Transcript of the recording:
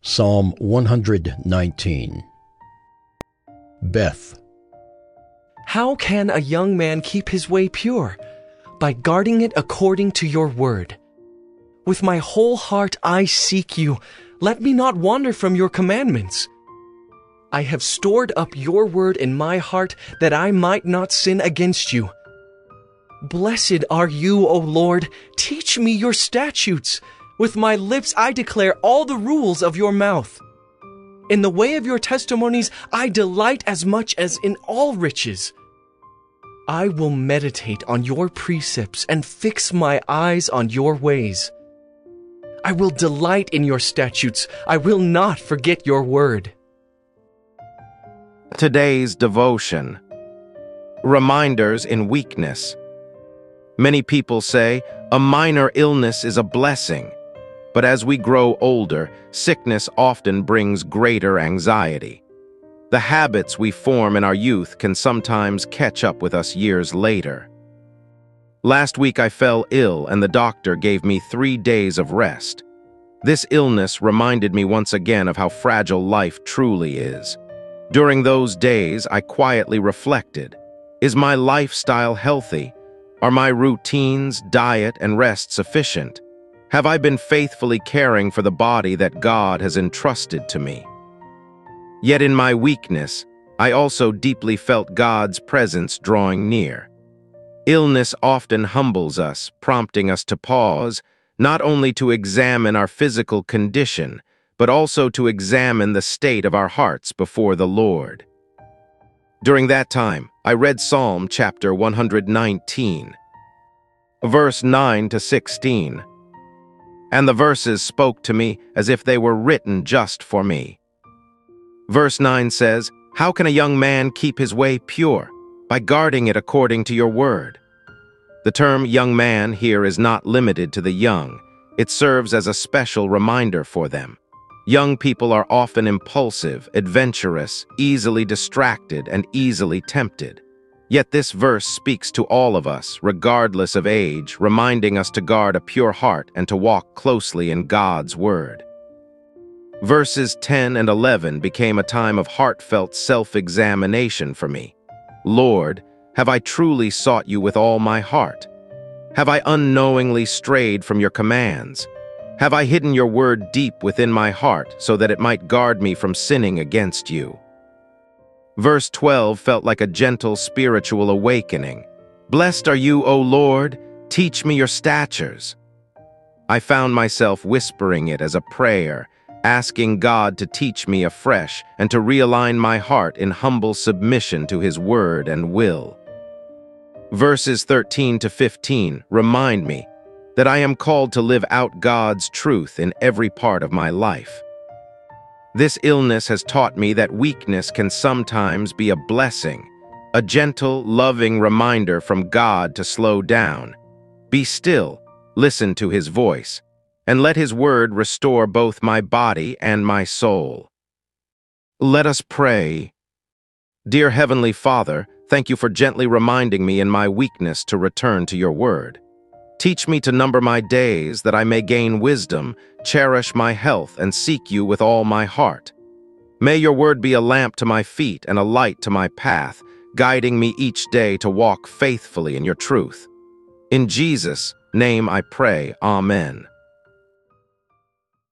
Psalm 119. Beth. How can a young man keep his way pure? By guarding it according to your word. With my whole heart I seek you. Let me not wander from your commandments. I have stored up your word in my heart that I might not sin against you. Blessed are you, O Lord. Teach me your statutes. With my lips I declare all the rules of your mouth. In the way of your testimonies I delight as much as in all riches. I will meditate on your precepts and fix my eyes on your ways. I will delight in your statutes. I will not forget your word. Today's devotion. Reminders in weakness. Many people say a minor illness is a blessing, but as we grow older, sickness often brings greater anxiety. The habits we form in our youth can sometimes catch up with us years later. Last week I fell ill and the doctor gave me 3 days of rest. This illness reminded me once again of how fragile life truly is. During those days, I quietly reflected. Is my lifestyle healthy? Are my routines, diet, and rest sufficient? Have I been faithfully caring for the body that God has entrusted to me? Yet in my weakness, I also deeply felt God's presence drawing near. Illness often humbles us, prompting us to pause, not only to examine our physical condition, but also to examine the state of our hearts before the Lord. During that time, I read Psalm chapter 119, verse 9 to 16. And the verses spoke to me as if they were written just for me. Verse 9 says, "How can a young man keep his way pure? By guarding it according to your word." The term young man here is not limited to the young. It serves as a special reminder for them. Young people are often impulsive, adventurous, easily distracted, and easily tempted. Yet this verse speaks to all of us, regardless of age, reminding us to guard a pure heart and to walk closely in God's word. Verses 10 and 11 became a time of heartfelt self-examination for me. Lord, have I truly sought you with all my heart? Have I unknowingly strayed from your commands? Have I hidden your word deep within my heart so that it might guard me from sinning against you? Verse 12 felt like a gentle spiritual awakening. Blessed are you, O Lord, teach me your statutes. I found myself whispering it as a prayer, asking God to teach me afresh and to realign my heart in humble submission to his word and will. Verses 13 to 15 remind me that I am called to live out God's truth in every part of my life. This illness has taught me that weakness can sometimes be a blessing, a gentle, loving reminder from God to slow down. Be still, listen to his voice, and let his word restore both my body and my soul. Let us pray. Dear Heavenly Father, thank you for gently reminding me in my weakness to return to your word. Teach me to number my days that I may gain wisdom, cherish my health, and seek you with all my heart. May your word be a lamp to my feet and a light to my path, guiding me each day to walk faithfully in your truth. In Jesus' name I pray, Amen.